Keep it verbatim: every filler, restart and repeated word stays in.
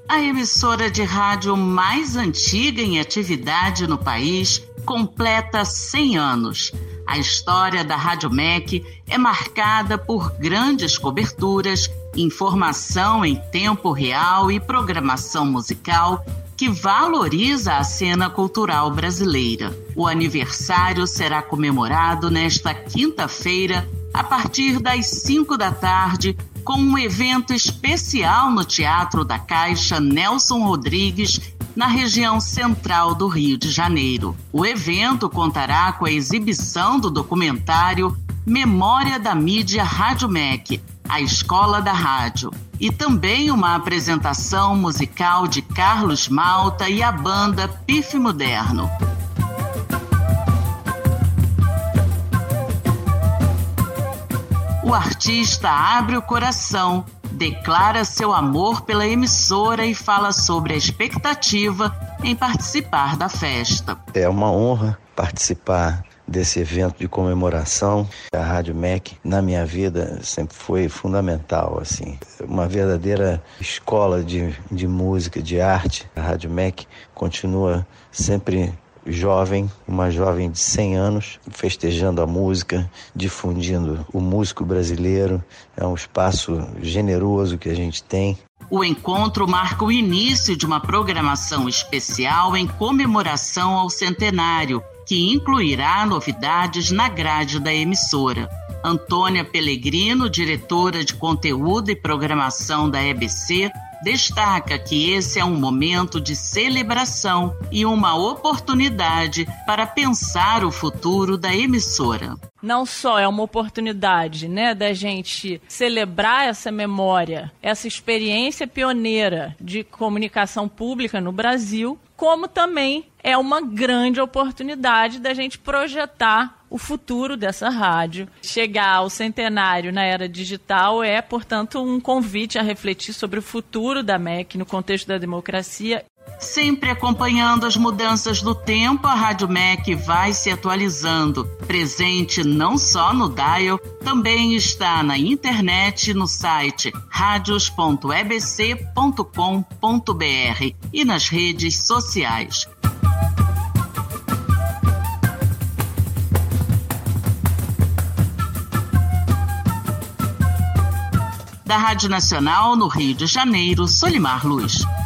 A emissora de rádio mais antiga em atividade no país completa cem anos. A história da Rádio M E C é marcada por grandes coberturas, informação em tempo real e programação musical que valoriza a cena cultural brasileira. O aniversário será comemorado nesta quinta-feira, a partir das cinco da tarde, com um evento especial no Teatro da Caixa Nelson Rodrigues, na região central do Rio de Janeiro. O evento contará com a exibição do documentário Memória da Mídia Rádio M E C, a Escola da Rádio, e também uma apresentação musical de Carlos Malta e a banda Pife Moderno. O artista abre o coração, declara seu amor pela emissora e fala sobre a expectativa em participar da festa. É uma honra participar desse evento de comemoração. A Rádio M E C, na minha vida, sempre foi fundamental, assim. Uma verdadeira escola de, de música, de arte. A Rádio M E C continua sempre jovem, uma jovem de cem anos, festejando a música, difundindo o músico brasileiro. É um espaço generoso que a gente tem. O encontro marca o início de uma programação especial em comemoração ao centenário, que incluirá novidades na grade da emissora. Antônia Pellegrino, diretora de conteúdo e programação da E B C, destaca que esse é um momento de celebração e uma oportunidade para pensar o futuro da emissora. Não só é uma oportunidade, né, da gente celebrar essa memória, essa experiência pioneira de comunicação pública no Brasil, como também é uma grande oportunidade da gente projetar o futuro dessa rádio. Chegar ao centenário na era digital é, portanto, um convite a refletir sobre o futuro da M E C no contexto da democracia. Sempre acompanhando as mudanças do tempo, a Rádio M E C vai se atualizando. Presente não só no dial, também está na internet, no site radios ponto e b c ponto com ponto b r e nas redes sociais. Da Rádio Nacional, no Rio de Janeiro, Solimar Luz.